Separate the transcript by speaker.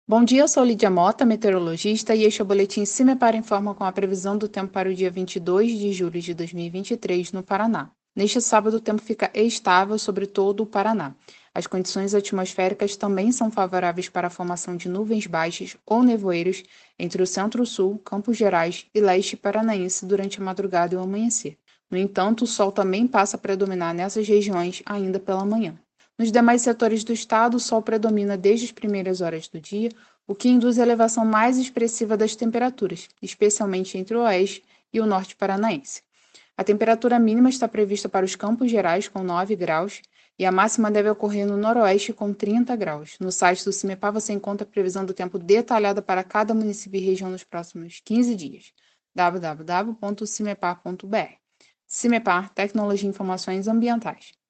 Speaker 1: Bom dia, eu sou Lídia Mota, meteorologista, e este é o boletim CIMEPAR Informa com a previsão do tempo para o dia 22 de julho de 2023 no Paraná. Neste sábado, o tempo fica estável sobre todo o Paraná. As condições atmosféricas também são favoráveis para a formação de nuvens baixas ou nevoeiros entre o centro-sul, Campos Gerais e leste paranaense durante a madrugada e o amanhecer. No entanto, o sol também passa a predominar nessas regiões ainda pela manhã. Nos demais setores do estado, o sol predomina desde as primeiras horas do dia, o que induz a elevação mais expressiva das temperaturas, especialmente entre o oeste e o norte paranaense. A temperatura mínima está prevista para os Campos Gerais, com 9 graus, e a máxima deve ocorrer no noroeste, com 30 graus. No site do CIMEPAR você encontra a previsão do tempo detalhada para cada município e região nos próximos 15 dias. www.cimepar.br. CIMEPAR, Tecnologia e Informações Ambientais.